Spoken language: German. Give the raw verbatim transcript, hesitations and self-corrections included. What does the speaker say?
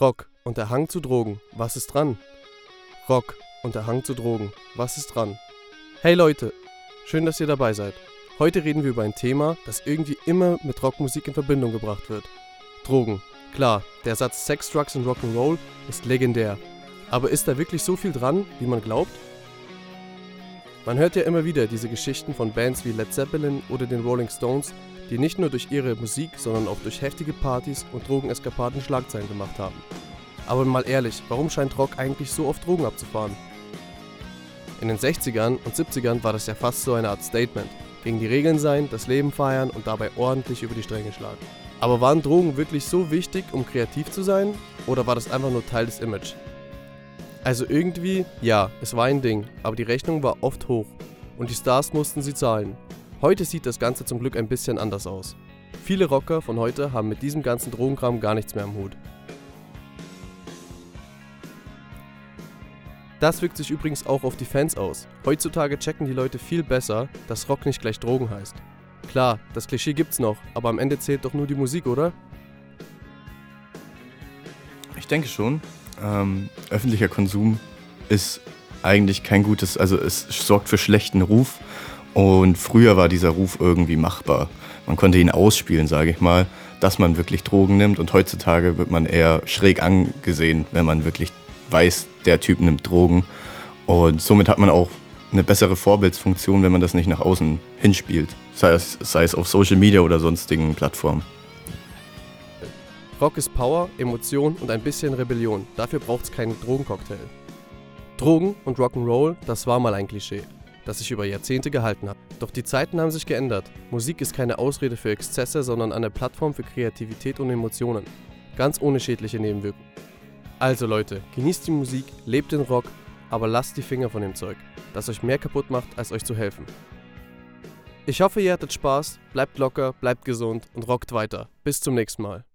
Rock und der Hang zu Drogen, was ist dran? Rock und der Hang zu Drogen, was ist dran? Hey Leute, schön, dass ihr dabei seid. Heute reden wir über ein Thema, das irgendwie immer mit Rockmusik in Verbindung gebracht wird. Drogen. Klar, der Satz Sex, Drugs und Rock'n'Roll ist legendär. Aber ist da wirklich so viel dran, wie man glaubt? Man hört ja immer wieder diese Geschichten von Bands wie Led Zeppelin oder den Rolling Stones, die nicht nur durch ihre Musik, sondern auch durch heftige Partys und Drogeneskapaden Schlagzeilen gemacht haben. Aber mal ehrlich, warum scheint Rock eigentlich so oft Drogen abzufahren? In den sechzigern und siebzigern war das ja fast so eine Art Statement. Gegen die Regeln sein, das Leben feiern und dabei ordentlich über die Stränge schlagen. Aber waren Drogen wirklich so wichtig, um kreativ zu sein? Oder war das einfach nur Teil des Images? Also irgendwie, ja, es war ein Ding, aber die Rechnung war oft hoch und die Stars mussten sie zahlen. Heute sieht das Ganze zum Glück ein bisschen anders aus. Viele Rocker von heute haben mit diesem ganzen Drogenkram gar nichts mehr am Hut. Das wirkt sich übrigens auch auf die Fans aus. Heutzutage checken die Leute viel besser, dass Rock nicht gleich Drogen heißt. Klar, das Klischee gibt's noch, aber am Ende zählt doch nur die Musik, oder? Ich denke schon. Ähm, öffentlicher Konsum ist eigentlich kein gutes, also es sorgt für schlechten Ruf und früher war dieser Ruf irgendwie machbar. Man konnte ihn ausspielen, sage ich mal, dass man wirklich Drogen nimmt und heutzutage wird man eher schräg angesehen, wenn man wirklich weiß, der Typ nimmt Drogen und somit hat man auch eine bessere Vorbildsfunktion, wenn man das nicht nach außen hinspielt, sei es, sei es auf Social Media oder sonstigen Plattformen. Rock ist Power, Emotion und ein bisschen Rebellion. Dafür braucht's keinen Drogencocktail. Drogen und Rock'n'Roll, das war mal ein Klischee, das sich über Jahrzehnte gehalten hat. Doch die Zeiten haben sich geändert. Musik ist keine Ausrede für Exzesse, sondern eine Plattform für Kreativität und Emotionen. Ganz ohne schädliche Nebenwirkungen. Also Leute, genießt die Musik, lebt den Rock, aber lasst die Finger von dem Zeug, das euch mehr kaputt macht, als euch zu helfen. Ich hoffe, ihr hattet Spaß, bleibt locker, bleibt gesund und rockt weiter. Bis zum nächsten Mal.